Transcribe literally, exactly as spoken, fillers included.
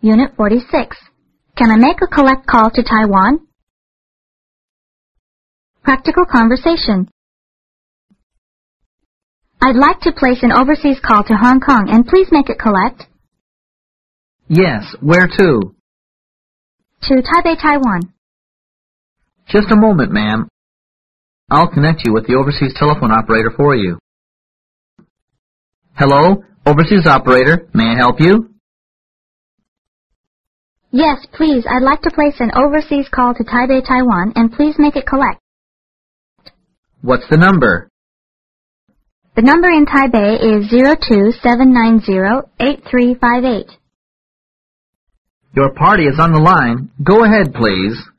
Unit forty-six. Can I make a collect call to Taiwan? Practical conversation. I'd like to place an overseas call to Hong Kong, and please make it collect. Yes, where to? To Taipei, Taiwan. Just a moment, ma'am. I'll connect you with the overseas telephone operator for you. Hello, overseas operator, may I help you? Yes, please, I'd like to place an overseas call to Taipei, Taiwan, and please make it collect. What's the number? The number in Taipei is zero two seven nine zero eight three five eight. Your party is on the line. Go ahead, please.